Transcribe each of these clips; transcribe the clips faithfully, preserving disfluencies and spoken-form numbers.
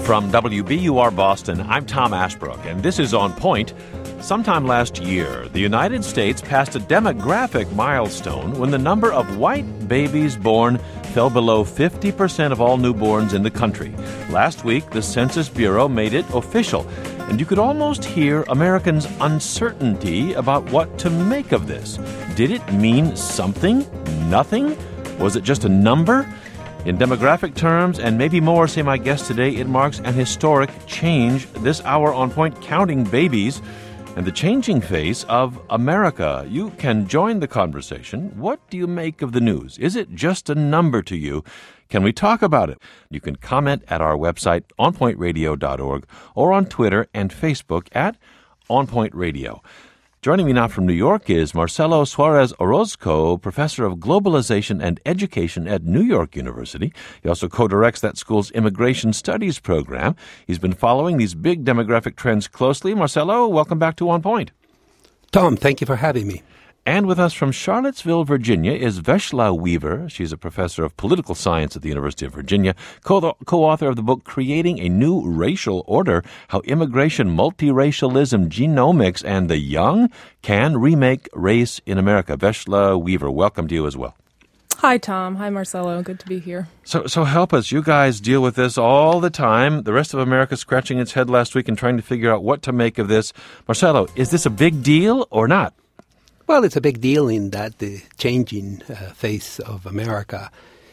From W B U R Boston, I'm Tom Ashbrook, and this is On Point. Sometime last year, the United States passed a demographic milestone when the number of white babies born fell below fifty percent of all newborns in the country. Last week, the Census Bureau made it official, and you could almost hear Americans' uncertainty about what to make of this. Did it mean something? Nothing? Was it just a number? In demographic terms, and maybe more, say my guest today, it marks an historic change. This hour on Point, counting babies and the changing face of America. You can join the conversation. What do you make of the news? Is it just a number to you? Can we talk about it? You can comment at our website, on point radio dot org, or on Twitter and Facebook at On Point Radio. Joining me now from New York is Marcelo Suarez Orozco, professor of globalization and education at New York University. He also co-directs that school's immigration studies program. He's been following these big demographic trends closely. Marcelo, welcome back to On Point. Tom, thank you for having me. And with us from Charlottesville, Virginia, is Veshla Weaver. She's a professor of political science at the University of Virginia, co- co-author of the book Creating a New Racial Order, How Immigration, Multiracialism, Genomics, and the Young Can Remake Race in America. Veshla Weaver, welcome to you as well. Hi, Tom. Hi, Marcelo. Good to be here. So so help us. You guys deal with this all the time. The rest of America scratching its head last week and trying to figure out what to make of this. Marcelo, is this a big deal or not? Well, it's a big deal in that the changing uh, face of America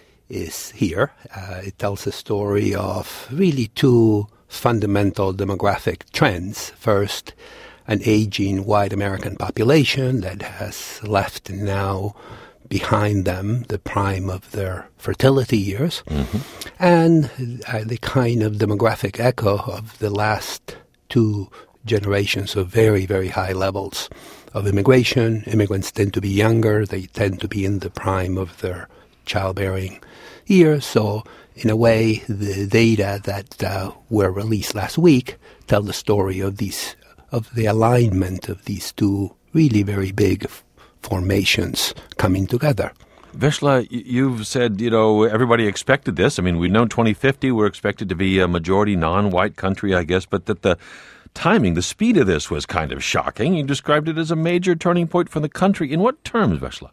is here. Uh, it tells a story of really two fundamental demographic trends. First, an aging white American population that has left now behind them the prime of their fertility years, mm-hmm. and uh, the kind of demographic echo of the last two generations of very, very high levels of immigration. Immigrants tend to be younger. They tend to be in the prime of their childbearing years. So, in a way, the data that uh, were released last week tell the story of these, of the alignment of these two really very big f- formations coming together. Veshla, you've said, you know, everybody expected this. I mean, we've known twenty fifty, we're expected to be a majority non-white country, I guess, but that the timing, the speed of this was kind of shocking. You described it as a major turning point for the country. In what terms, Veshla?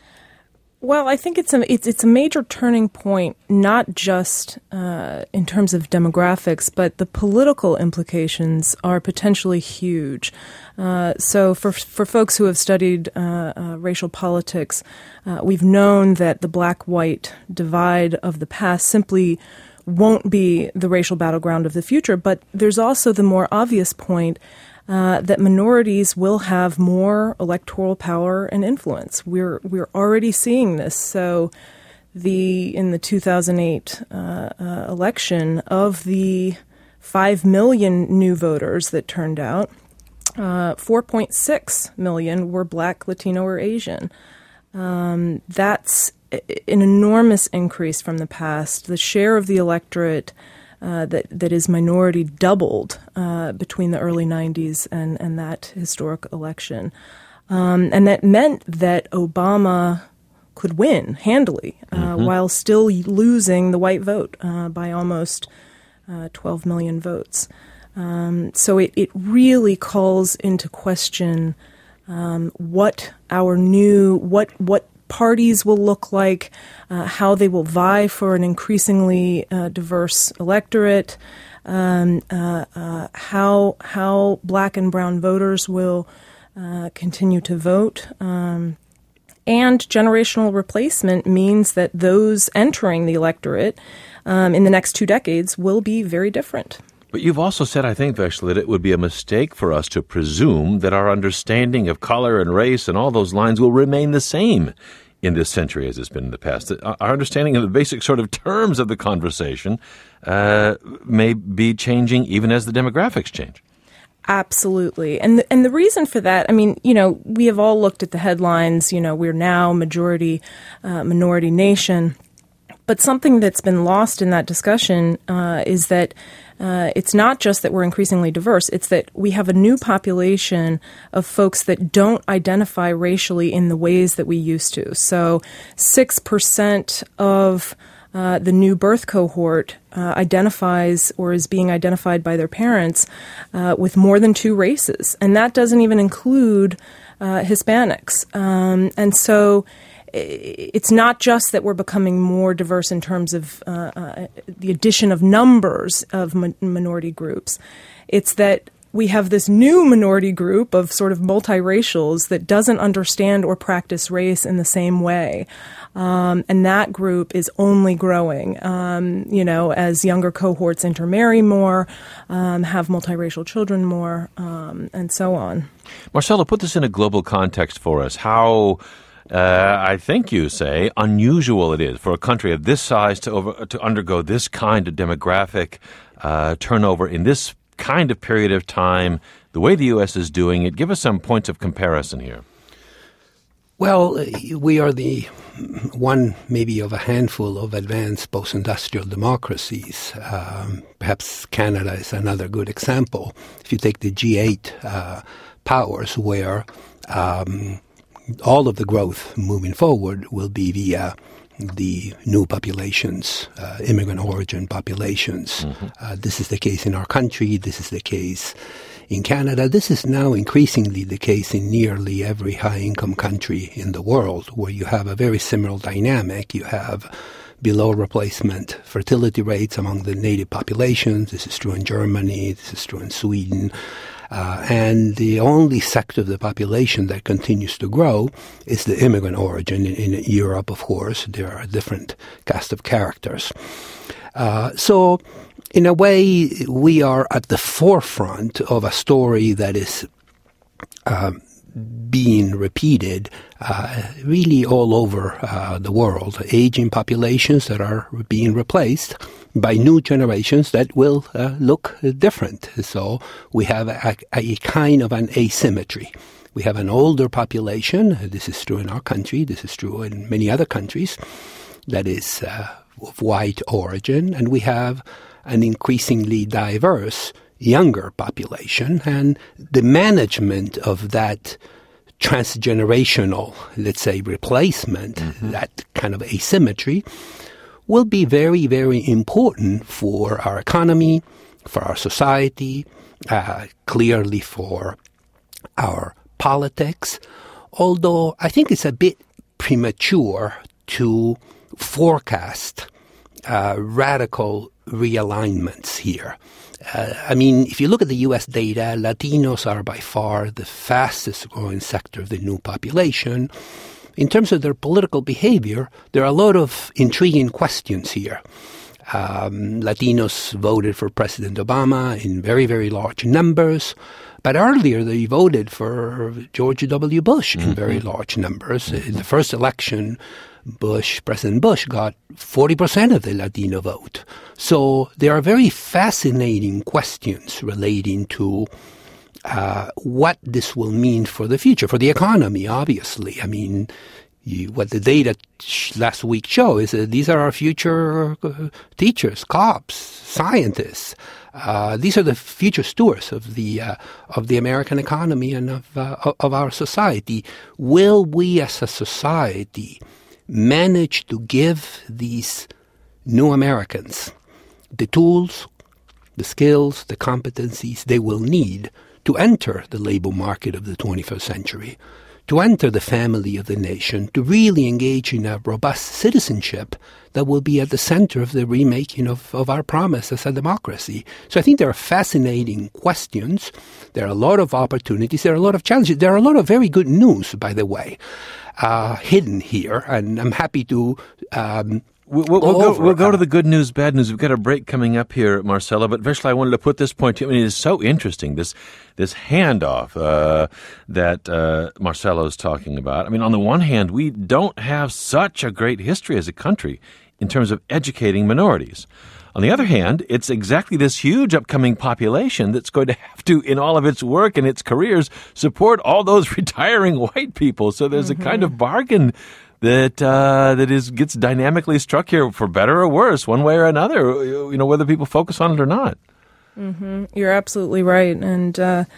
Well, I think it's a it's it's a major turning point, not just uh, in terms of demographics, but the political implications are potentially huge. Uh, so, for for folks who have studied uh, uh, racial politics, uh, we've known that the black-white divide of the past simply won't be the racial battleground of the future. But there's also the more obvious point uh, that minorities will have more electoral power and influence. We're we're already seeing this. So the in the two thousand eight uh, uh, election, of the five million new voters that turned out, uh, four point six million were Black, Latino, or Asian. Um, that's an enormous increase from the past. The share of the electorate uh, that that is minority doubled uh, between the early nineties and, and that historic election. Um, and that meant that Obama could win handily uh, mm-hmm. while still losing the white vote uh, by almost uh, twelve million votes. Um, so it, it really calls into question um, what our new, what what parties will look like, uh, how they will vie for an increasingly uh, diverse electorate, um, uh, uh, how how black and brown voters will uh, continue to vote. Um, and generational replacement means that those entering the electorate um, in the next two decades will be very different. But you've also said, I think, Veshla, that it would be a mistake for us to presume that our understanding of color and race and all those lines will remain the same in this century as it's been in the past. Our understanding of the basic sort of terms of the conversation uh, may be changing even as the demographics change. Absolutely. And the, and the reason for that, I mean, you know, we have all looked at the headlines, you know, we're now majority uh, minority nation. But something that's been lost in that discussion uh, is that uh, it's not just that we're increasingly diverse, it's that we have a new population of folks that don't identify racially in the ways that we used to. So six percent of uh, the new birth cohort uh, identifies or is being identified by their parents uh, with more than two races. And that doesn't even include uh, Hispanics. Um, and so it's not just that we're becoming more diverse in terms of uh, uh, the addition of numbers of mi- minority groups. It's that we have this new minority group of sort of multiracials that doesn't understand or practice race in the same way. Um, and that group is only growing, um, you know, as younger cohorts intermarry more, um, have multiracial children more, um, and so on. Marcelo, put this in a global context for us. How... Uh, I think you say unusual it is for a country of this size to over, to undergo this kind of demographic uh, turnover in this kind of period of time, the way the U S is doing it. Give us some points of comparison here. Well, we are the one maybe of a handful of advanced post-industrial democracies. Um, perhaps Canada is another good example. If you take the G eight uh, powers where um, all of the growth moving forward will be via the new populations, uh, immigrant origin populations. Mm-hmm. Uh, this is the case in our country. This is the case in Canada. This is now increasingly the case in nearly every high-income country in the world, where you have a very similar dynamic. You have below replacement fertility rates among the native populations. This is true in Germany. This is true in Sweden. Uh, and the only sector of the population that continues to grow is the immigrant origin. In, in Europe, of course, there are a different cast of characters. Uh, so, in a way, we are at the forefront of a story that is uh, being repeated uh, really all over uh, the world. Aging populations that are being replaced by new generations that will uh, look different. So we have a, a kind of an asymmetry. We have an older population. This is true in our country. This is true in many other countries. That is uh, of white origin. And we have an increasingly diverse younger population. And the management of that transgenerational, let's say, replacement, mm-hmm. that kind of asymmetry, will be very, very important for our economy, for our society, uh, clearly for our politics. Although I think it's a bit premature to forecast uh, radical realignments here. Uh, I mean, if you look at the U S data, Latinos are by far the fastest growing sector of the new population. In terms of their political behavior, there are a lot of intriguing questions here. Um, Latinos voted for President Obama in very, very large numbers. But earlier, they voted for George W. Bush in mm-hmm. very large numbers. Mm-hmm. In the first election, Bush, President Bush, got forty percent of the Latino vote. So there are very fascinating questions relating to uh, what this will mean for the future, for the economy, obviously. I mean, you, what the data sh- last week show is that these are our future uh, teachers, cops, scientists. Uh, these are the future stewards of the uh, of the American economy and of uh, of our society. Will we, as a society, manage to give these new Americans the tools, the skills, the competencies they will need to enter the labor market of the twenty-first century, to enter the family of the nation, to really engage in a robust citizenship that will be at the center of the remaking of, of our promise as a democracy. So I think there are fascinating questions. There are a lot of opportunities. There are a lot of challenges. There are a lot of very good news, by the way, uh, hidden here. And I'm happy to um, We'll, we'll, we'll, go, we'll go to the good news, bad news. We've got a break coming up here, Marcelo. But Vishla, I wanted to put this point to you. I mean, it is so interesting, this this handoff uh, that uh, Marcelo is talking about. I mean, on the one hand, we don't have such a great history as a country in terms of educating minorities. On the other hand, it's exactly this huge upcoming population that's going to have to, in all of its work and its careers, support all those retiring white people. So there's mm-hmm. a kind of bargain that uh, that is gets dynamically struck here, for better or worse, one way or another, you know, whether people focus on it or not. Mm-hmm. You're absolutely right. And, uh,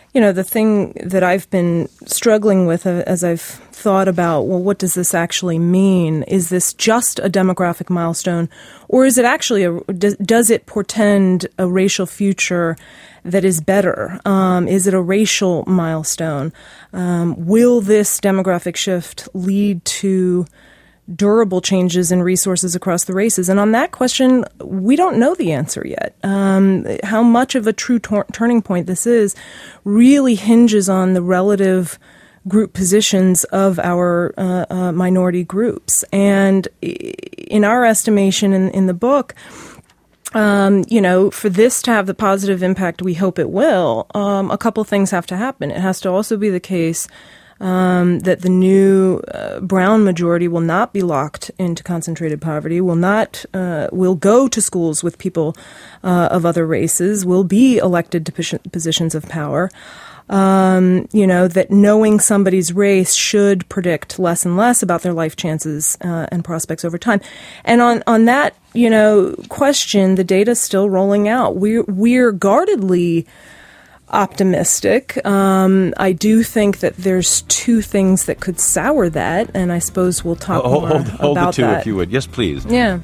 you know, the thing that I've been struggling with uh, as I've thought about, well, what does this actually mean? Is this just a demographic milestone, or is it actually a, does, does it portend a racial future that is better? Um, is it a racial milestone? Um, will this demographic shift lead to durable changes in resources across the races? And on that question, we don't know the answer yet. Um, how much of a true tor- turning point this is really hinges on the relative group positions of our uh, uh, minority groups. And in our estimation in, in the book, Um, you know, for this to have the positive impact we hope it will, um, a couple things have to happen. It has to also be the case um, that the new uh, brown majority will not be locked into concentrated poverty, will not, uh, will go to schools with people uh, of other races, will be elected to pos- positions of power. Um, you know, that knowing somebody's race should predict less and less about their life chances uh, and prospects over time. And on, on that, you know, question, the data's still rolling out. We're, we're guardedly optimistic. Um, I do think that there's two things that could sour that, and I suppose we'll talk oh, more hold, hold about the two, that. if you would. Yes, please. Yeah.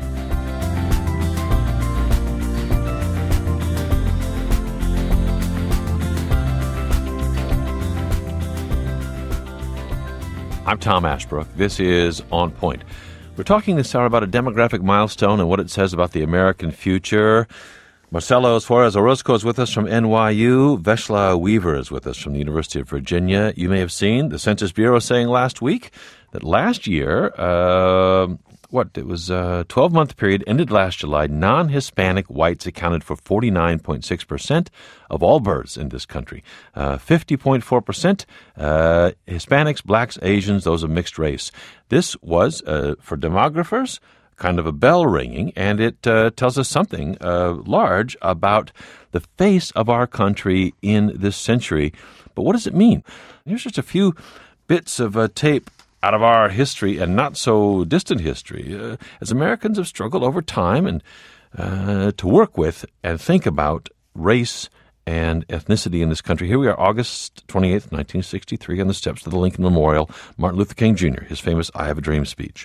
I'm Tom Ashbrook. This is On Point. We're talking this hour about a demographic milestone and what it says about the American future. Marcelo Suarez Orozco is with us from N Y U. Veshla Weaver is with us from the University of Virginia. You may have seen the Census Bureau saying last week that last year, uh, what, it was a twelve-month period, ended last July, non-Hispanic whites accounted for forty-nine point six percent of all births in this country. Uh, fifty point four percent uh, Hispanics, blacks, Asians, those of mixed race. This was, uh, for demographers, kind of a bell ringing, and it uh, tells us something uh, large about the face of our country in this century. But what does it mean? Here's just a few bits of uh, tape out of our history and not so distant history, uh, as Americans have struggled over time and uh, to work with and think about race and ethnicity in this country. Here we are, August twenty-eighth, nineteen sixty-three, on the steps of the Lincoln Memorial. Martin Luther King Junior, his famous I Have a Dream speech.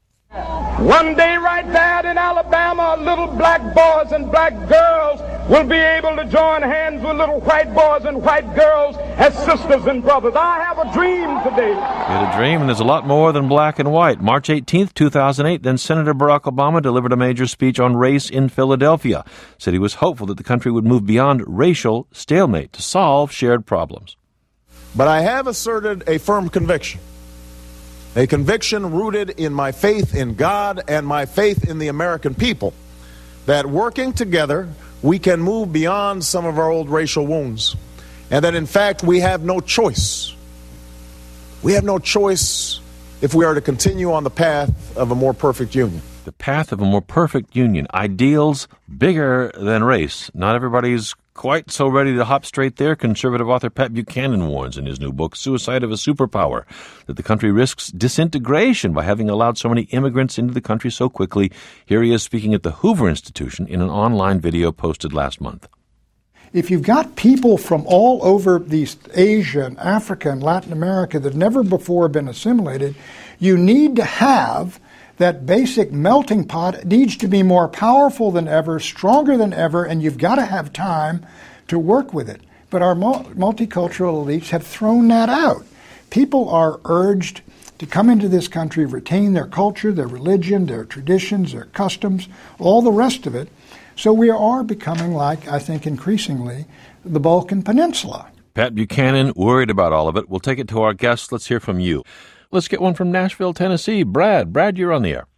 One day right there in Alabama, little black boys and black girls will be able to join hands with little white boys and white girls as sisters and brothers. I have a dream today. He had a dream, and there's a lot more than black and white. March eighteenth, two thousand eight, then Senator Barack Obama delivered a major speech on race in Philadelphia. Said he was hopeful that the country would move beyond racial stalemate to solve shared problems. But I have asserted a firm conviction. A conviction rooted in my faith in God and my faith in the American people, that working together we can move beyond some of our old racial wounds, and that in fact we have no choice. We have no choice if we are to continue on the path of a more perfect union. The path of a more perfect union. Ideals bigger than race. Not everybody's quite so ready to hop straight there. Conservative author Pat Buchanan warns in his new book, Suicide of a Superpower, that the country risks disintegration by having allowed so many immigrants into the country so quickly. Here he is speaking at the Hoover Institution in an online video posted last month. If you've got people from all over East Asia and Africa and Latin America that have never before been assimilated, you need to have that basic melting pot. It needs to be more powerful than ever, stronger than ever, and you've got to have time to work with it. But our multicultural elites have thrown that out. People are urged to come into this country, retain their culture, their religion, their traditions, their customs, all the rest of it. So we are becoming like, I think increasingly, the Balkan Peninsula. Pat Buchanan worried about all of it. We'll take it to our guests. Let's hear from you. Let's get one from Nashville, Tennessee. Brad. Brad, you're on the air.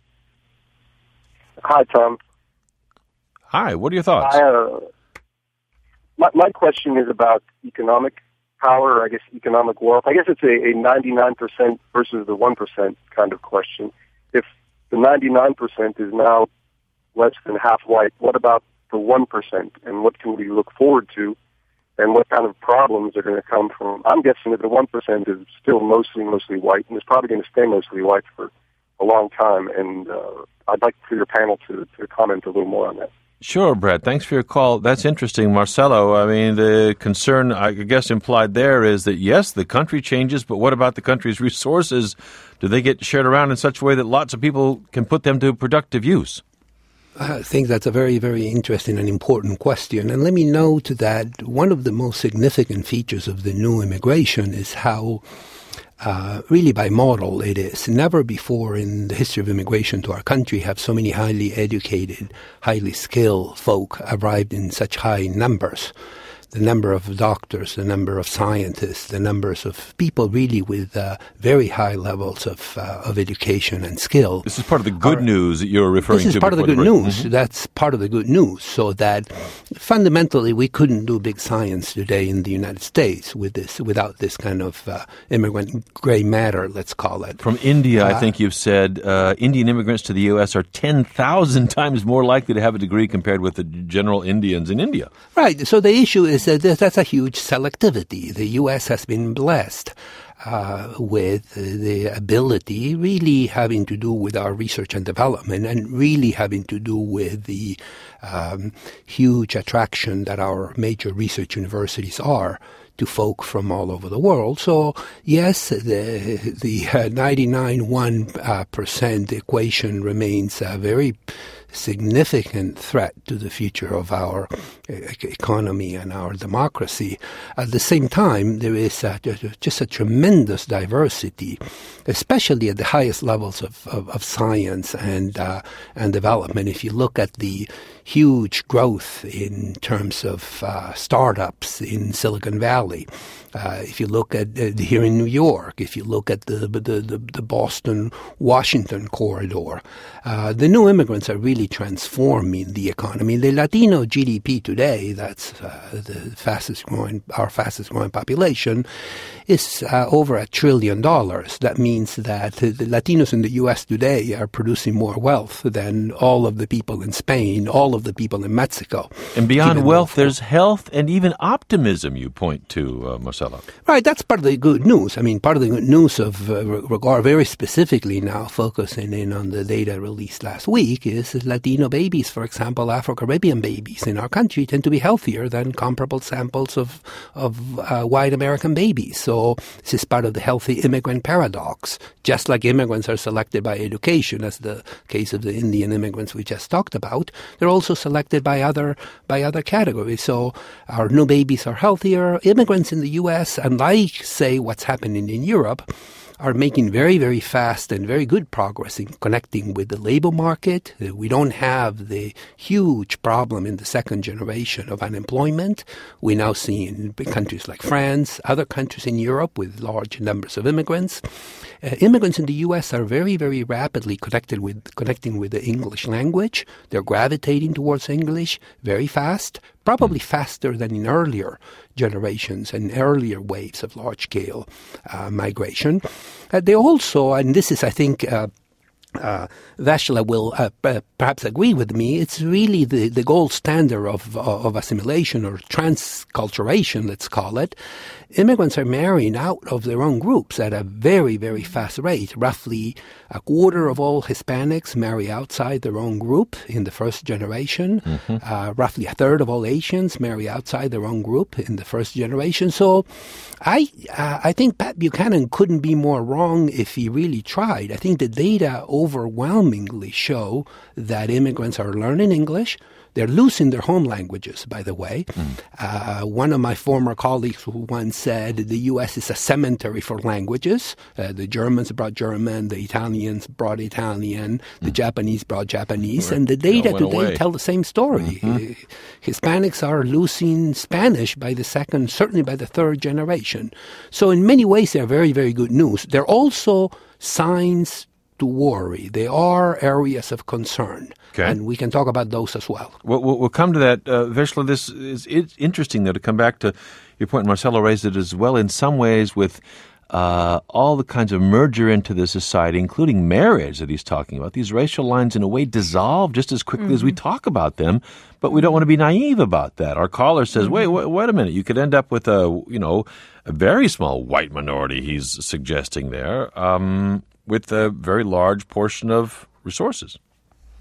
Hi, Tom. Hi, what are your thoughts? I, uh, my, my question is about economic power, or I guess economic wealth. I guess it's a, a ninety-nine percent versus the one percent kind of question. If the ninety-nine percent is now less than half white, what about the one percent, and what can we look forward to? And what kind of problems are going to come from? I'm guessing that the one percent is still mostly, mostly white, and it's probably going to stay mostly white for a long time. And uh, I'd like for your panel to, to comment a little more on that. Sure, Brad. Thanks for your call. That's interesting. Marcelo, I mean, the concern, I guess, implied there is that, yes, the country changes, but what about the country's resources? Do they get shared around in such a way that lots of people can put them to productive use? I think that's a very, very interesting and important question. And let me note that one of the most significant features of the new immigration is how Uh, really by model it is. Never before in the history of immigration to our country have so many highly educated, highly skilled folk arrived in such high numbers. The number of doctors, the number of scientists, the numbers of people really with uh, very high levels of uh, of education and skill. This is part of the good are, news that you're referring to. This is part of the good the news. Mm-hmm. That's part of the good news. So that fundamentally we couldn't do big science today in the United States with this without this kind of uh, immigrant gray matter, let's call it. From India, uh, I think you've said uh, Indian immigrants to the U S are ten thousand times more likely to have a degree compared with the general Indians in India. Right. So the issue is that that's a huge selectivity. The U S has been blessed uh, with the ability really having to do with our research and development and really having to do with the um, huge attraction that our major research universities are to folk from all over the world. So yes, the the uh, ninety-nine point one uh, percent equation remains a very significant threat to the future of our economy and our democracy. At the same time, there is a, just a tremendous diversity, especially at the highest levels of, of, of science and uh, and development. If you look at the huge growth in terms of uh, startups in Silicon Valley, uh, if you look at uh, here in New York, if you look at the the, the, the Boston-Washington corridor, uh, the new immigrants are really transforming the economy. The Latino G D P today, that's uh, the fastest growing, our fastest growing population, is uh, over a trillion dollars. That means that the Latinos in the U S today are producing more wealth than all of the people in Spain, all of the people in Mexico. And beyond wealth, there's health and even optimism you point to, uh, Marcelo. Right, that's part of the good news. I mean, part of the good news of uh, regard very specifically now focusing in on the data released last week is Latino babies, for example, Afro-Caribbean babies in our country tend to be healthier than comparable samples of, of uh, white American babies. So this is part of the healthy immigrant paradox. Just like immigrants are selected by education, as the case of the Indian immigrants we just talked about, they're also selected by other by other categories. So our new babies are healthier. Immigrants in the U S, unlike, say, what's happening in Europe, are making very, very fast and very good progress in connecting with the labor market. We don't have the huge problem in the second generation of unemployment. We now see in countries like France, other countries in Europe with large numbers of immigrants. Uh, immigrants in the U S are very, very rapidly connected with connecting with the English language. They're gravitating towards English very fast, probably faster than in earlier generations and earlier waves of large-scale uh, migration. Uh, they also, and this is, I think, uh, uh, Veshla will uh, p- perhaps agree with me, it's really the, the gold standard of, of assimilation or transculturation, let's call it. Immigrants are marrying out of their own groups at a very, very fast rate. Roughly a quarter of all Hispanics marry outside their own group in the first generation. Mm-hmm. Uh, roughly a third of all Asians marry outside their own group in the first generation. So I uh, I think Pat Buchanan couldn't be more wrong if he really tried. I think the data overwhelmingly show that immigrants are learning English. They're losing their home languages, by the way. Mm. Uh, one of my former colleagues once said the U S is a cemetery for languages. Uh, the Germans brought German, the Italians brought Italian, the mm. Japanese brought Japanese, right. And the data today away. tell the same story. Mm-hmm. Uh, Hispanics are losing Spanish by the second, certainly by the third generation. So in many ways, they're very, very good news. They're also signs to worry. They are areas of concern. Okay. And we can talk about those as well. We'll, we'll come to that. Uh, Veshla, this is it's interesting, though, to come back to your point. Marcelo raised it as well in some ways with uh, all the kinds of merger into the society, including marriage that he's talking about. These racial lines, in a way, dissolve just as quickly mm-hmm. as we talk about them, but we don't want to be naive about that. Our caller says, mm-hmm. wait, wait, wait a minute. You could end up with a, you know, a very small white minority, he's suggesting there, um, with a very large portion of resources.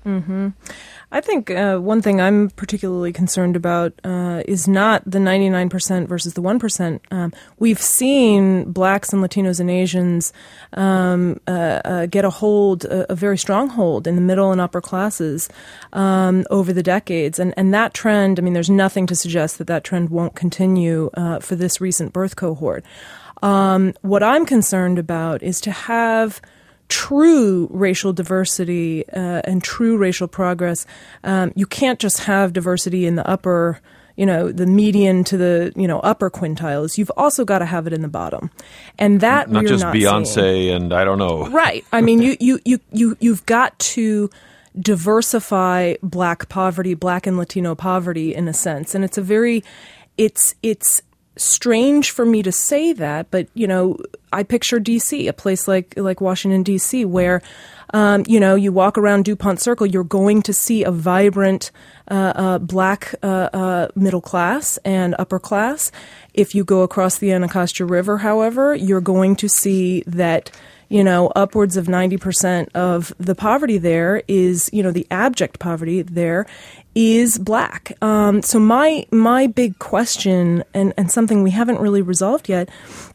Mm-hmm. I think uh, one thing I'm particularly concerned about uh, is not the ninety-nine percent versus the one percent. Um, we've seen blacks and Latinos and Asians um, uh, uh, get a hold, a, a very strong hold in the middle and upper classes um, over the decades. And, and that trend, I mean, there's nothing to suggest that that trend won't continue uh, for this recent birth cohort. Um, what I'm concerned about is to have true racial diversity uh, and true racial progress. Um, you can't just have diversity in the upper, you know, the median to the, you know, upper quintiles. You've also got to have it in the bottom. And that not we're just not Beyonce seeing. And I don't know. Right. I mean, you, you, you, you, you've got to diversify black poverty, black and Latino poverty in a sense. And it's a very, it's, it's, strange for me to say that, but, you know, I picture D C, a place like like Washington, D C, where, um, you know, you walk around DuPont Circle, you're going to see a vibrant uh, uh, black uh, uh, middle class and upper class. If you go across the Anacostia River, however, you're going to see that, you know, upwards of ninety percent of the poverty there is, you know, the abject poverty there is black. Um, so my my big question, and, and something we haven't really resolved yet,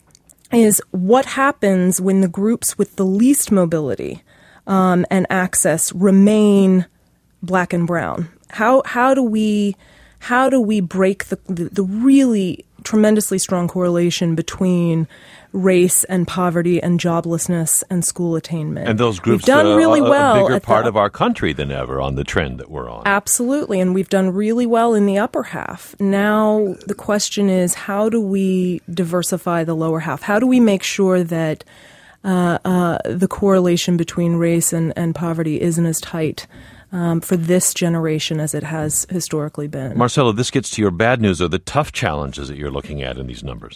is what happens when the groups with the least mobility um, and access remain black and brown? How how do we how do we break the the, the really tremendously strong correlation between race and poverty and joblessness and school attainment? And those groups we've done uh, really a, well a bigger at part the, of our country than ever on the trend that we're on. Absolutely, and we've done really well in the upper half. Now the question is, how do we diversify the lower half? How do we make sure that uh, uh, the correlation between race and, and poverty isn't as tight Um, for this generation as it has historically been? Marcelo, this gets to your bad news or the tough challenges that you're looking at in these numbers.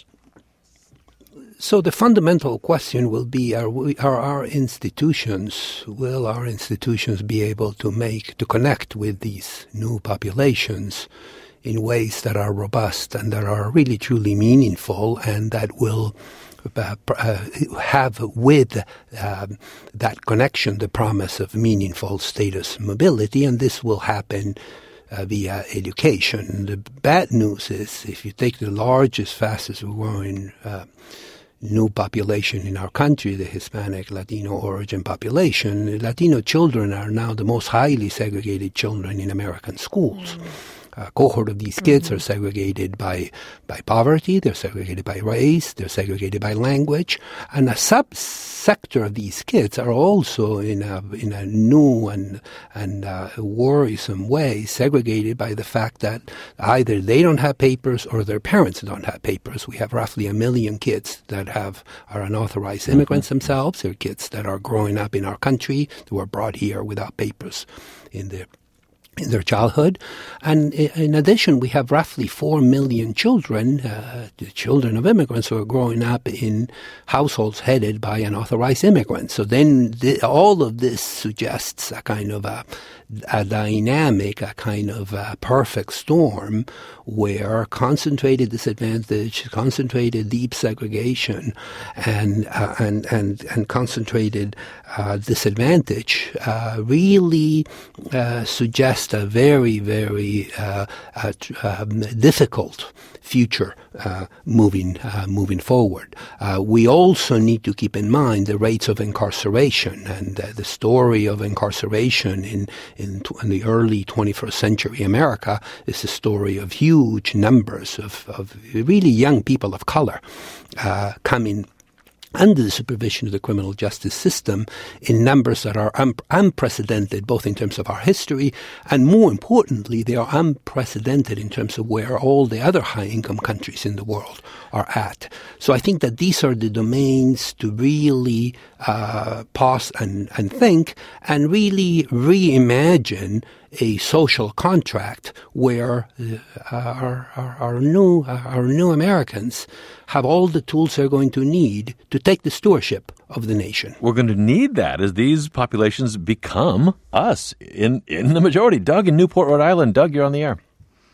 So the fundamental question will be, are, we, are our institutions, will our institutions be able to make, to connect with these new populations in ways that are robust and that are really truly meaningful and that will Uh, uh, have with uh, that connection the promise of meaningful status mobility, and this will happen uh, via education. The bad news is if you take the largest, fastest growing uh, new population in our country, the Hispanic Latino origin population, Latino children are now the most highly segregated children in American schools. Mm. A cohort of these kids mm-hmm. are segregated by by poverty, they're segregated by race, they're segregated by language, and a subsector of these kids are also in a in a new and and uh, worrisome way segregated by the fact that either they don't have papers or their parents don't have papers. We have roughly a million kids that have are unauthorized immigrants mm-hmm. themselves. They're kids that are growing up in our country, that were brought here without papers in their in their childhood. And in addition, we have roughly four million children, uh, the children of immigrants who are growing up in households headed by unauthorized immigrants. So then the, all of this suggests a kind of a, a dynamic, a kind of a perfect storm where concentrated disadvantage, concentrated deep segregation, and uh, and and and concentrated uh, disadvantage uh, really uh, suggest a very, very uh, uh, um, difficult future uh, moving uh, moving forward. Uh, we also need to keep in mind the rates of incarceration, and uh, the story of incarceration in in, t- in the early twenty-first century America is a story of huge numbers of, of really young people of color uh, coming under the supervision of the criminal justice system in numbers that are un- unprecedented, both in terms of our history, and more importantly, they are unprecedented in terms of where all the other high-income countries in the world are at. So I think that these are the domains to really uh, pause and, and think and really reimagine a social contract where uh, our, our, our new our new Americans have all the tools they're going to need to take the stewardship of the nation. We're going to need that as these populations become us in, in the majority. Doug in Newport, Rhode Island. Doug, you're on the air.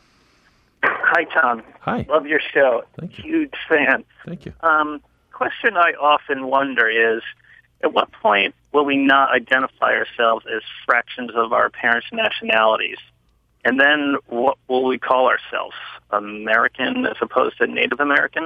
Hi, Tom. Hi. Love your show. Thank you. Huge fan. Thank you. Um, question I often wonder is, at what point will we not identify ourselves as fractions of our parents' nationalities? And then what will we call ourselves? American as opposed to Native American?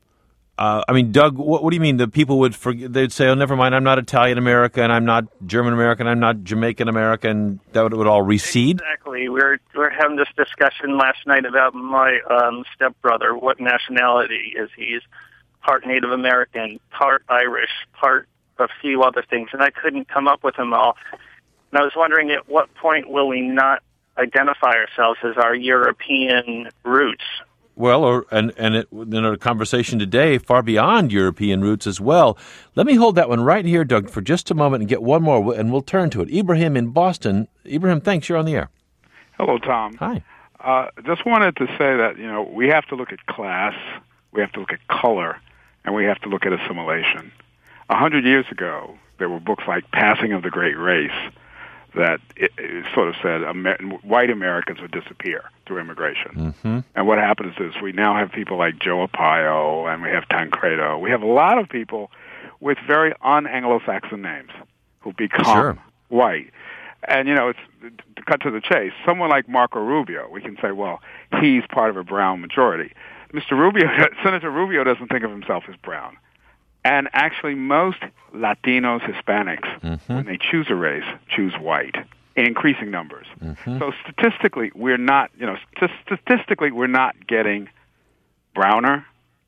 Uh, I mean, Doug, what, what do you mean? The people would forget, they'd say, oh, never mind, I'm not Italian American, I'm not German American, I'm not Jamaican American. That would, would all recede? Exactly. We were, we were having this discussion last night about my um, stepbrother. What nationality is he? He's part Native American, part Irish, part a few other things, and I couldn't come up with them all. And I was wondering, at what point will we not identify ourselves as our European roots? Well, or and and it, in our conversation today, far beyond European roots as well. Let me hold that one right here, Doug, for just a moment and get one more, and we'll turn to it. Ibrahim in Boston. Ibrahim, thanks. You're on the air. Hello, Tom. Hi. Uh, just wanted to say that, you know, we have to look at class, we have to look at color, and we have to look at assimilation. A hundred years ago, there were books like Passing of the Great Race that it, it sort of said Amer- white Americans would disappear through immigration. Mm-hmm. And what happens is we now have people like Joe Arpaio, and we have Tancredo. We have a lot of people with very un-Anglo-Saxon names who become sure. white. And, you know, it's to cut to the chase, someone like Marco Rubio, we can say, well, he's part of a brown majority. Mister Rubio, Senator Rubio doesn't think of himself as brown. And actually, most Latinos, Hispanics, mm-hmm. when they choose a race, choose white in increasing numbers. Mm-hmm. So statistically, we're not, you know, st- statistically, we're not getting browner.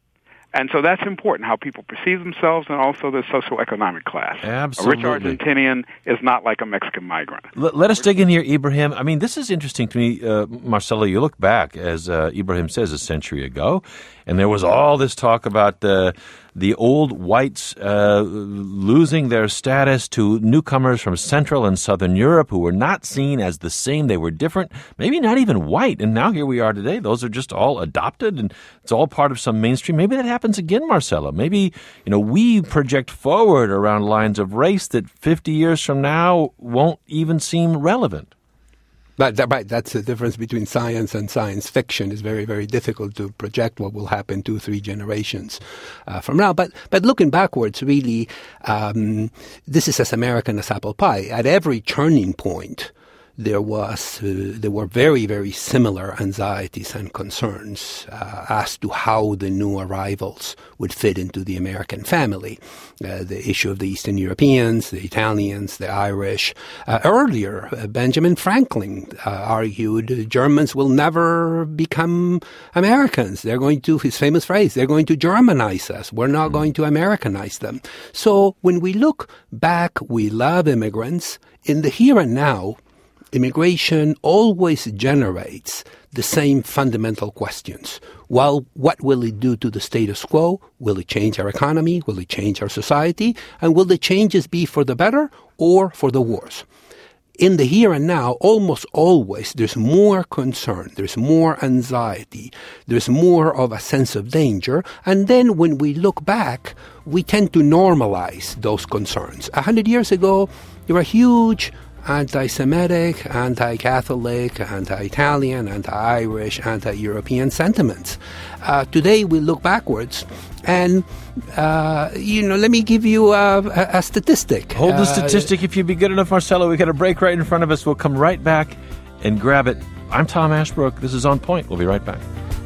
And so that's important, how people perceive themselves and also their socioeconomic class. Absolutely. A rich Argentinian is not like a Mexican migrant. Let, let us dig in here, Ibrahim. I mean, this is interesting to me, uh, Marcelo. You look back, as uh, Ibrahim says, a century ago, and there was all this talk about the the old whites uh, losing their status to newcomers from Central and Southern Europe who were not seen as the same. They were different, maybe not even white. And now here we are today. Those are just all adopted, and it's all part of some mainstream. Maybe that happens again, Marcelo. Maybe, you know, we project forward around lines of race that fifty years from now won't even seem relevant. But that, right, that's the difference between science and science fiction. It's very, very difficult to project what will happen two, three generations uh, from now. But but looking backwards, really, um, this is as American as apple pie. At every turning point, there was uh, there were very, very similar anxieties and concerns uh, as to how the new arrivals would fit into the American family. Uh, the issue of the Eastern Europeans, the Italians, the Irish. Uh, earlier, uh, Benjamin Franklin uh, argued Germans will never become Americans. They're going to, his famous phrase, they're going to Germanize us. We're not going to Americanize them. So when we look back, we love immigrants. In the here and now, immigration always generates the same fundamental questions. Well, what will it do to the status quo? Will it change our economy? Will it change our society? And will the changes be for the better or for the worse? In the here and now, almost always, there's more concern, there's more anxiety, there's more of a sense of danger. And then when we look back, we tend to normalize those concerns. A hundred years ago, there were huge anti-Semitic, anti-Catholic, anti-Italian, anti-Irish, anti-European sentiments. Uh, today we look backwards and, uh, you know, let me give you a, a, a statistic. Hold the uh, statistic if you'd be good enough, Marcelo. We've got a break right in front of us. We'll come right back and grab it. I'm Tom Ashbrook. This is On Point. We'll be right back.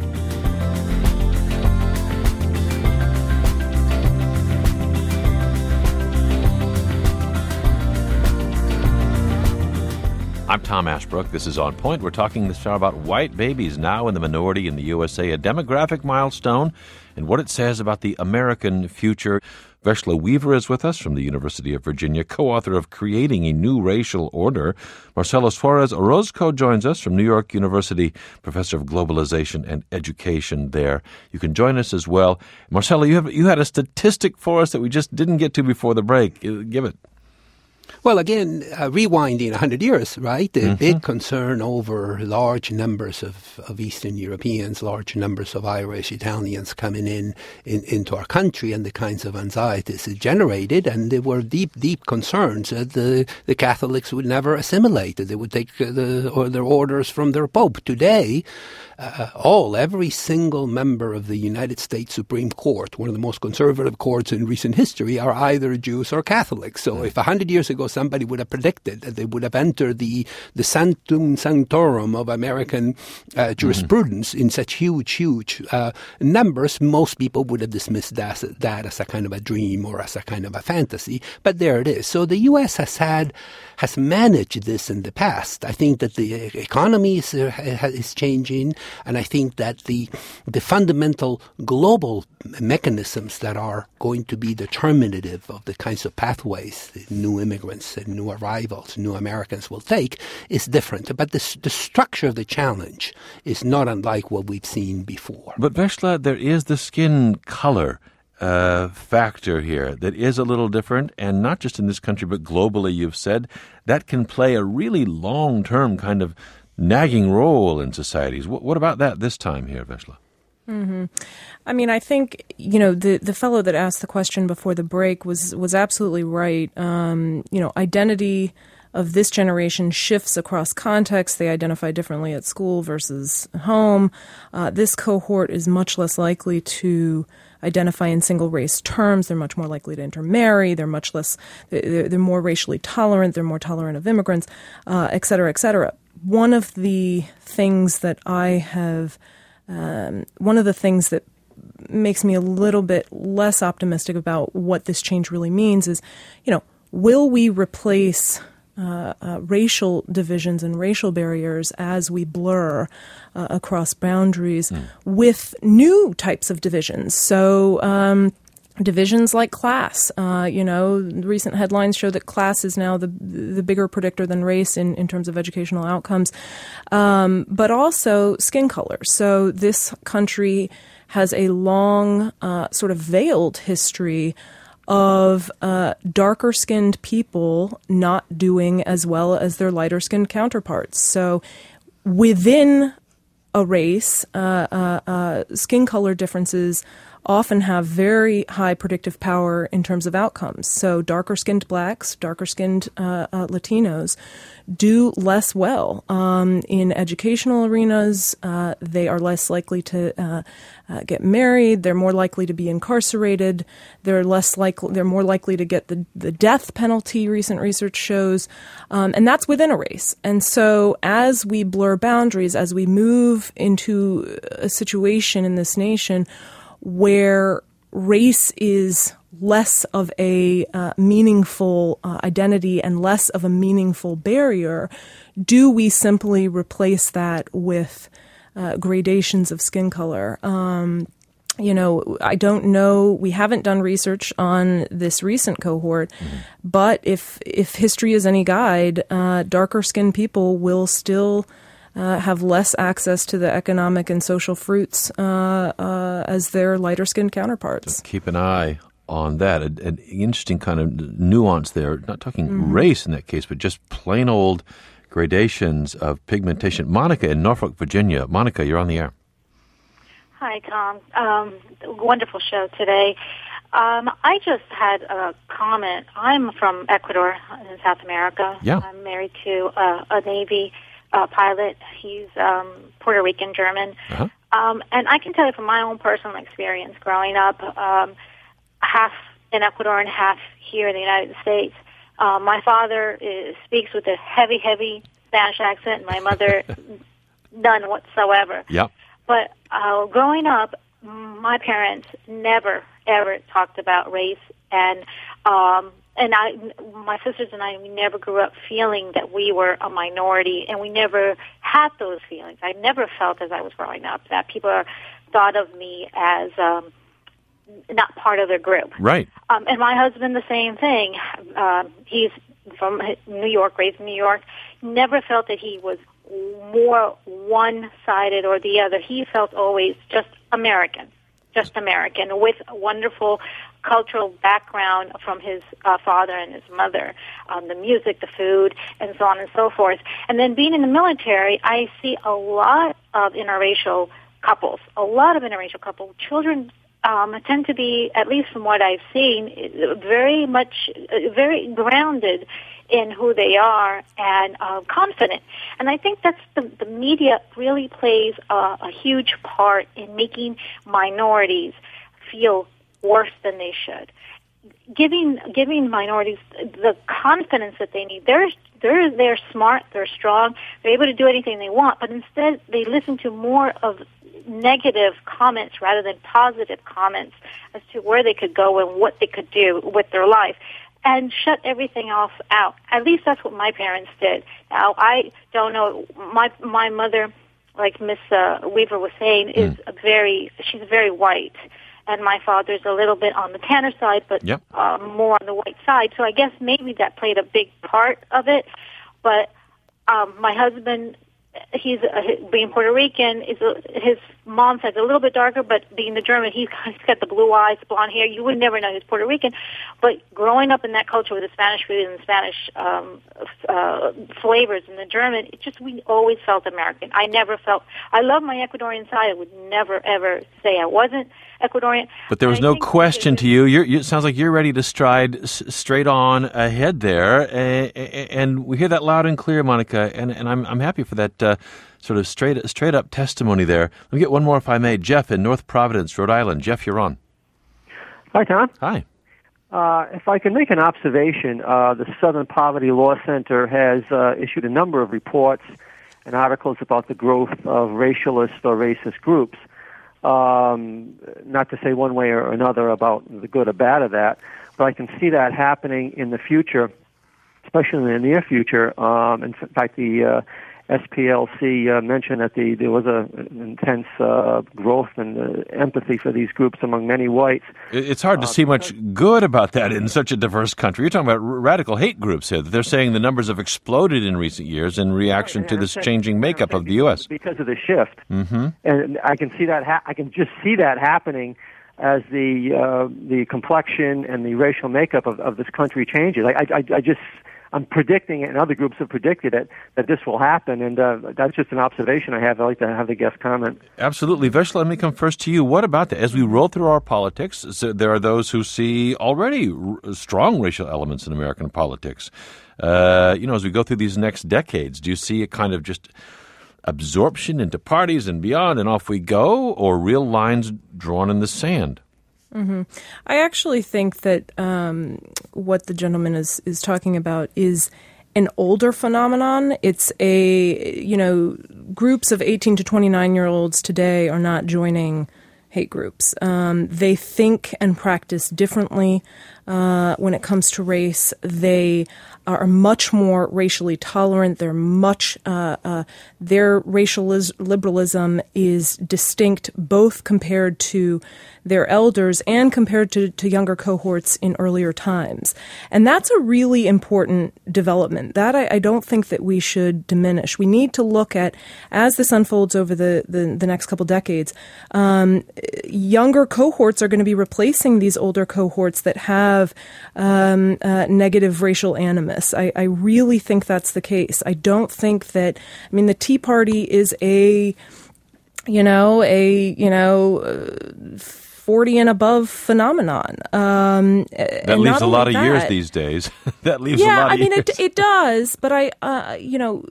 I'm Tom Ashbrook. This is On Point. We're talking this hour about white babies now in the minority in the U S A, a demographic milestone, and what it says about the American future. Veshla Weaver is with us from the University of Virginia, co-author of Creating a New Racial Order. Marcelo Suarez Orozco joins us from New York University, professor of globalization and education there. You can join us as well. Marcelo, you have you had a statistic for us that we just didn't get to before the break. Give it. Well, again, uh, rewinding one hundred years, right? The Mm-hmm. big concern over large numbers of, of Eastern Europeans, large numbers of Irish, Italians coming in, in into our country, and the kinds of anxieties it generated. And there were deep, deep concerns that the, the Catholics would never assimilate. They would take uh, the, or their orders from their Pope. Today, uh, all, every single member of the United States Supreme Court, one of the most conservative courts in recent history, are either Jews or Catholics. So if one hundred years ago somebody would have predicted that they would have entered the, the sanctum sanctorum of American uh, jurisprudence mm-hmm. in such huge, huge uh, numbers, most people would have dismissed that, that as a kind of a dream or as a kind of a fantasy. But there it is. So the U S has had, has managed this in the past. I think that the economy is, uh, is changing, and I think that the the fundamental global mechanisms that are going to be determinative of the kinds of pathways that new immigrants and new arrivals, new Americans will take is different. But the, the structure of the challenge is not unlike what we've seen before. But Vessla, there is the skin color uh, factor here that is a little different, and not just in this country, but globally, you've said, that can play a really long-term kind of nagging role in societies. What, what about that this time here, Vessla? Mm-hmm. I mean, I think, you know, the, the fellow that asked the question before the break was, was absolutely right. Um, you know, identity of this generation shifts across contexts. They identify differently at school versus home. Uh, this cohort is much less likely to identify in single race terms. They're much more likely to intermarry. They're much less, they're, they're more racially tolerant. They're more tolerant of immigrants, uh, et cetera, et cetera. One of the things that I have, um, one of the things that makes me a little bit less optimistic about what this change really means is, you know, will we replace uh, uh, racial divisions and racial barriers as we blur uh, across boundaries mm. with new types of divisions? So, um, divisions like class. Uh, you know, recent headlines show that class is now the the bigger predictor than race in, in terms of educational outcomes, um, but also skin color. So this country has a long, uh, sort of veiled history of uh, darker-skinned people not doing as well as their lighter-skinned counterparts. So within a race, uh, uh, uh, skin color differences often have very high predictive power in terms of outcomes. So darker-skinned blacks, darker-skinned uh, uh, Latinos do less well um, in educational arenas. Uh, they are less likely to uh, uh, get married. They're more likely to be incarcerated. They're less likely. They're more likely to get the, the death penalty. Recent research shows, um, and that's within a race. And so, as we blur boundaries, as we move into a situation in this nation where race is less of a uh, meaningful uh, identity and less of a meaningful barrier, do we simply replace that with uh, gradations of skin color? Um, you know, I don't know. We haven't done research on this recent cohort, mm-hmm. but if if history is any guide, uh, darker-skinned people will still Uh, have less access to the economic and social fruits uh, uh, as their lighter-skinned counterparts. Just keep an eye on that. An, an interesting kind of nuance there. Not talking mm-hmm. race in that case, but just plain old gradations of pigmentation. Monica in Norfolk, Virginia. Monica, you're on the air. Hi, Tom. Um, wonderful show today. Um, I just had a comment. I'm from Ecuador in South America. Yeah. I'm married to uh, a Navy Uh, pilot. He's um, Puerto Rican German. Uh-huh. Um, and I can tell you from my own personal experience growing up, um, half in Ecuador and half here in the United States, uh, my father is, speaks with a heavy, heavy Spanish accent, and my mother none whatsoever. Yep. But uh, growing up, my parents never, ever talked about race, and um, And I, my sisters and I, we never grew up feeling that we were a minority, and we never had those feelings. I never felt as I was growing up that people are, thought of me as um, not part of their group. Right. Um, and my husband, the same thing. Um, he's from New York, raised in New York. Never felt that he was more one-sided or the other. He felt always just American, just American, with wonderful cultural background from his uh, father and his mother, um, the music, the food, and so on and so forth. And then being in the military, I see a lot of interracial couples, a lot of interracial couples. Children um, tend to be, at least from what I've seen, very much, uh, very grounded in who they are and uh, confident. And I think that's the, the media really plays a, a huge part in making minorities feel worse than they should. Giving giving minorities the confidence that they need. They're they're they're smart, they're strong, they're able to do anything they want, but instead they listen to more of negative comments rather than positive comments as to where they could go and what they could do with their life, and shut everything else out. At least that's what my parents did. Now, I don't know, my my mother, like Miss uh, Weaver was saying, is mm. a very, she's very white. And my father's a little bit on the tanner side, but yep. uh, more on the white side. So I guess maybe that played a big part of it. But um, my husband, he's uh, being Puerto Rican, is a, his mom's side's a little bit darker, but being the German, he's, he's got the blue eyes, blonde hair. You would never know he's Puerto Rican. But growing up in that culture with the Spanish food and the Spanish um, uh, flavors and the German, it just, we always felt American. I never felt, I love my Ecuadorian side. I would never, ever say I wasn't Ecuadorian. But there was no question to you. You're, you. It sounds like you're ready to stride s- straight on ahead there, uh, and we hear that loud and clear, Monica. And, and I'm I'm happy for that uh, sort of straight straight up testimony there. Let me get one more, if I may. Jeff in North Providence, Rhode Island. Jeff, you're on. Hi, Tom. Hi. Uh, if I can make an observation, uh, the Southern Poverty Law Center has uh, issued a number of reports and articles about the growth of racialist or racist groups. Um, not to say one way or another about the good or bad of that, but I can see that happening in the future, especially in the near future. Um, in fact, the uh, S P L C uh, mentioned that the, there was a, an intense uh, growth and uh, empathy for these groups among many whites. It's hard to uh, see much good about that in such a diverse country. You're talking about radical hate groups here. They're saying the numbers have exploded in recent years in reaction right, to this changing makeup of the U S because of the shift. Mm-hmm. And I can see that. Ha- I can just see that happening as the uh, the complexion and the racial makeup of, of this country changes. I, I, I just. I'm predicting it, and other groups have predicted it, that this will happen, and uh, that's just an observation I have. I'd like to have the guest comment. Absolutely. Veshla, let me come first to you. What about that? As we roll through our politics, so there are those who see already r- strong racial elements in American politics. Uh, you know, as we go through these next decades, do you see a kind of just absorption into parties and beyond, and off we go, or real lines drawn in the sand? Mm-hmm. I actually think that um, what the gentleman is, is talking about is an older phenomenon. It's a, you know, groups of eighteen to twenty-nine-year-olds today are not joining hate groups. Um, they think and practice differently uh, when it comes to race. They are much more racially tolerant. They're much, uh, uh, their racial liberalism is distinct both compared to their elders and compared to, to younger cohorts in earlier times. And that's a really important development. That I, I don't think that we should diminish. We need to look at, as this unfolds over the, the, the next couple decades, um, younger cohorts are going to be replacing these older cohorts that have um, uh, negative racial animus. I, I really think that's the case. I don't think that, I mean, the Tea Party is a, you know, a, you know, uh, forty and above phenomenon. Um, that leaves a lot of that, years these days. that leaves yeah, a lot of I mean, years. it, it does, but I, uh, you know,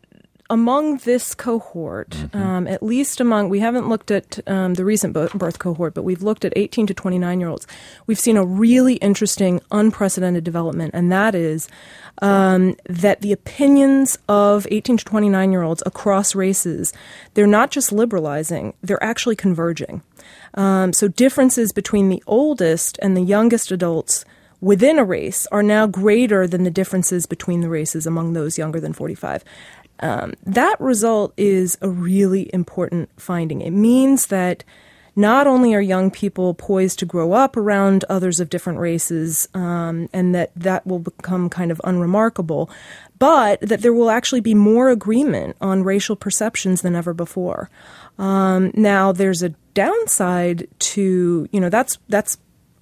among this cohort, mm-hmm. um, at least among, we haven't looked at um, the recent birth cohort, but we've looked at eighteen to twenty-nine-year-olds. We've seen a really interesting, unprecedented development, and that is um, that the opinions of eighteen to twenty-nine-year-olds across races, they're not just liberalizing, they're actually converging. Um, so differences between the oldest and the youngest adults within a race are now greater than the differences between the races among those younger than forty-five. Um, that result is a really important finding. It means that not only are young people poised to grow up around others of different races, um, and that that will become kind of unremarkable, but that there will actually be more agreement on racial perceptions than ever before. Um, now, there's a downside to, you know, that's that's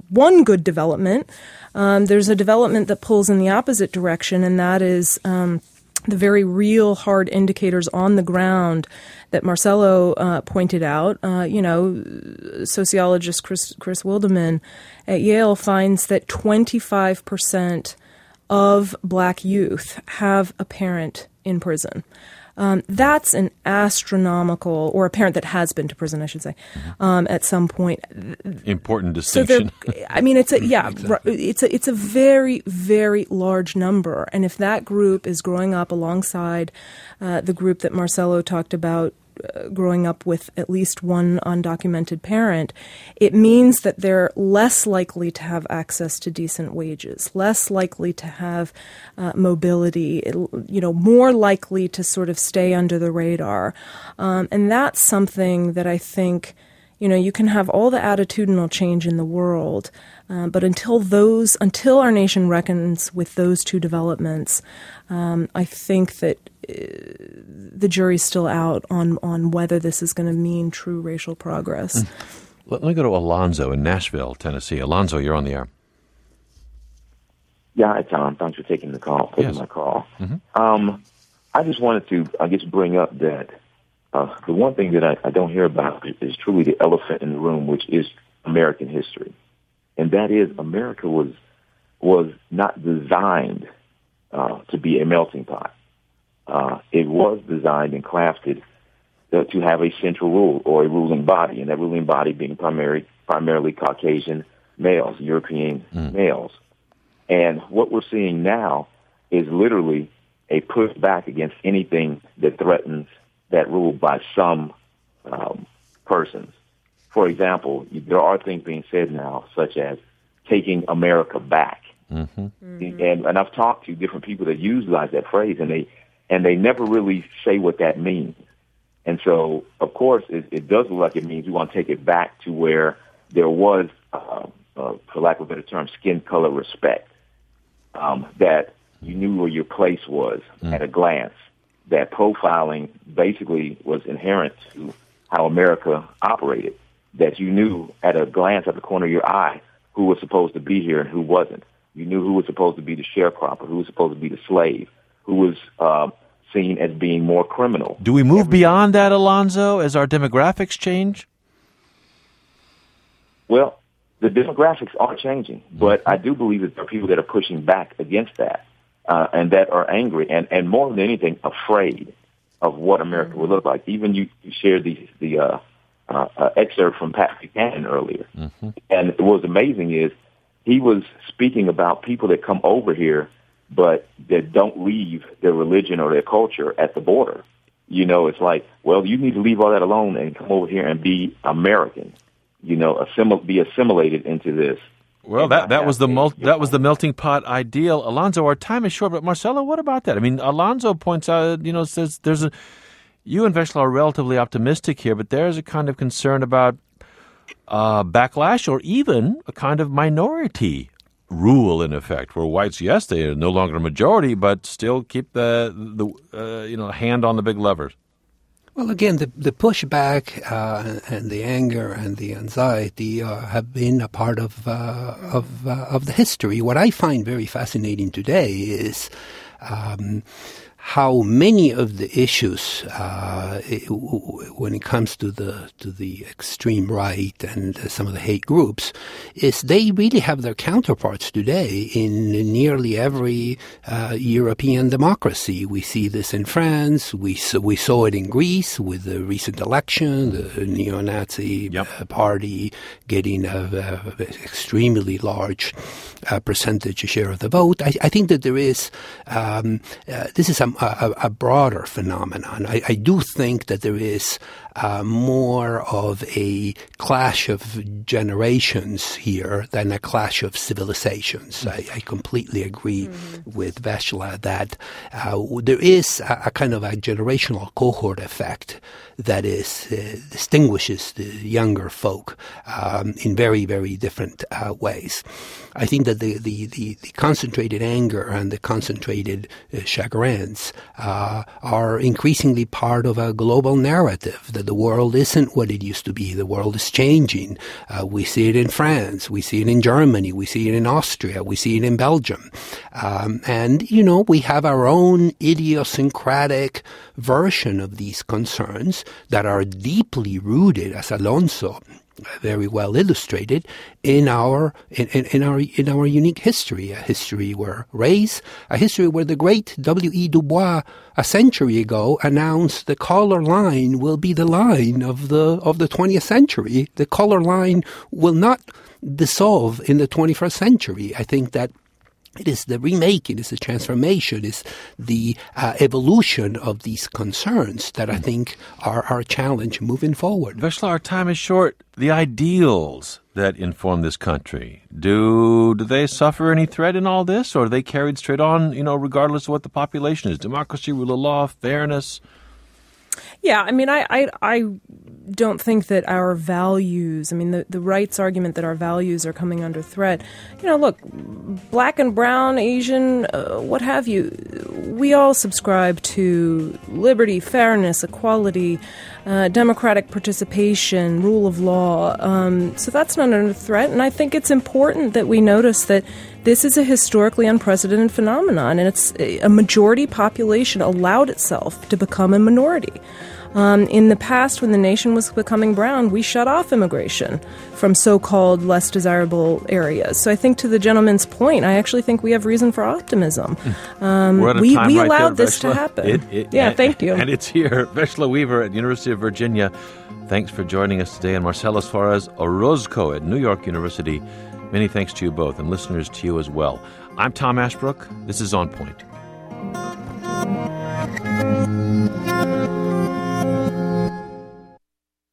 one good development. Um, there's a development that pulls in the opposite direction, and that is um, the very real hard indicators on the ground that Marcelo uh, pointed out. Uh, you know, sociologist Chris, Chris Wildeman at Yale finds that twenty-five percent of black youth have a parent in prison. Um, that's an astronomical, or a parent that has been to prison, I should say, um, at some point. Important distinction. So I mean, it's a yeah, exactly. it's a it's a very very large number, and if that group is growing up alongside uh, the group that Marcelo talked about, uh, growing up with at least one undocumented parent, it means that they're less likely to have access to decent wages, less likely to have uh, mobility, you know, more likely to sort of stay under the radar. Um, and that's something that I think, you know, you can have all the attitudinal change in the world, uh, but until those, until our nation reckons with those two developments, um, I think that uh, the jury's still out on, on whether this is going to mean true racial progress. Mm. Let me go to Alonzo in Nashville, Tennessee. Alonzo, you're on the air. Yeah, hi, Tom. Thanks for taking the call, taking yes. my call. Mm-hmm. Um, I just wanted to, I guess, bring up that uh, the one thing that I, I don't hear about is, is truly the elephant in the room, which is American history. And that is, America was was not designed uh, to be a melting pot. Uh, it was designed and crafted to, to have a central rule or a ruling body, and that ruling body being primary, primarily Caucasian males, European mm. males. And what we're seeing now is literally a pushback against anything that threatens that rule by some um, persons. For example, there are things being said now, such as taking America back. Mm-hmm. Mm-hmm. And, and I've talked to different people that utilize that phrase, and they and they never really say what that means. And so, of course, it, it does look like it means we want to take it back to where there was, uh, uh, for lack of a better term, skin color respect, um, that you knew where your place was mm. at a glance, that profiling basically was inherent to how America operated, that you knew at a glance at the corner of your eye who was supposed to be here and who wasn't. You knew who was supposed to be the sharecropper, who was supposed to be the slave, who was uh, seen as being more criminal. Do we move Everything. beyond that, Alonzo, as our demographics change? Well, the demographics are changing, but I do believe that there are people that are pushing back against that uh, and that are angry and, and more than anything, afraid of what America mm-hmm. would look like. Even you, you shared the, the uh, uh, uh, excerpt from Pat Buchanan earlier. Mm-hmm. And what was amazing is he was speaking about people that come over here but that don't leave their religion or their culture at the border. You know, it's like, well, you need to leave all that alone and come over here and be American. You know, assimil- be assimilated into this. Well, that that was the mul- that was the melting pot ideal. Alonzo, our time is short, but Marcelo, what about that? I mean, Alonzo points out, you know, says there's a. You and Veshla are relatively optimistic here, but there's a kind of concern about uh, backlash or even a kind of minority rule in effect, where whites, yes, they are no longer a majority, but still keep the the uh, you know hand on the big levers. Well, again, the, the pushback uh, and the anger and the anxiety uh, have been a part of uh, of uh, of the history. What I find very fascinating today is um, how many of the issues, uh, when it comes to the to the extreme right and some of the hate groups, is they really have their counterparts today in nearly every uh, European democracy. We see this in France. We saw, we saw it in Greece with the recent election, the neo-Nazi yep. uh, party getting a, a extremely large uh, percentage share of the vote. I, I think that there is um, uh, this is a A, a broader phenomenon. I, I do think that there is uh, more of a clash of generations here than a clash of civilizations. I, I completely agree mm-hmm. with Veshla that uh, there is a, a kind of a generational cohort effect that is uh, distinguishes the younger folk um, in very, very different uh, ways. I think that the, the, the, the concentrated anger and the concentrated uh, chagrins uh, are increasingly part of a global narrative that the world isn't what it used to be. The world is changing. Uh, we see it in France. We see it in Germany. We see it in Austria. We see it in Belgium. Um, and, you know, we have our own idiosyncratic version of these concerns that are deeply rooted, as Alonso very well illustrated, in our in, in, in our in our unique history, a history where race, a history where the great W E Du Bois a century ago announced the color line will be the line of the of the twentieth century. The color line will not dissolve in the twenty-first century. I think that it is the remaking, it's the transformation, it's the uh, evolution of these concerns that I think are our challenge moving forward. Veshla, our time is short. The ideals that inform this country, do do they suffer any threat in all this, or are they carried straight on, you know, regardless of what the population is? Democracy, rule of law, fairness? Yeah, I mean, I, I, I don't think that our values, I mean, the, the rights argument that our values are coming under threat. You know, look, black and brown, Asian, uh, what have you, we all subscribe to liberty, fairness, equality, uh, democratic participation, rule of law. Um, so that's not under threat. And I think it's important that we notice that this is a historically unprecedented phenomenon, and it's a majority population allowed itself to become a minority. Um, in the past, when the nation was becoming brown, we shut off immigration from so-called less desirable areas. So I think to the gentleman's point, I actually think we have reason for optimism. Um, We're out of we time we right allowed there, this Veshla. to happen. It, it, yeah, and, thank you. And it's here. Veshla Weaver at University of Virginia. Thanks for joining us today. And Marcelo Suarez Orozco at New York University. Many thanks to you both, and listeners to you as well. I'm Tom Ashbrook. This is On Point.